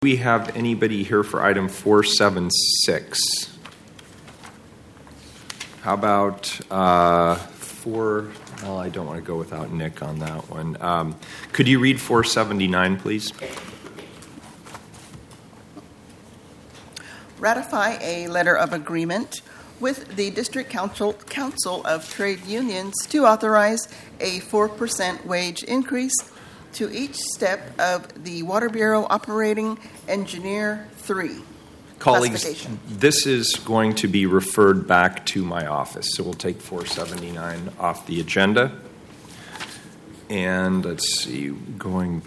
we have anybody here for item 476? How about well, I don't want to go without Nick on that one. Could you read 479, please? Ratify a letter of agreement with the District Council of Trade Unions to authorize a 4% wage increase to each step of the Water Bureau Operating Engineer 3. Colleagues, this is going to be referred back to my office, so we'll take 479 off the agenda. And let's see, going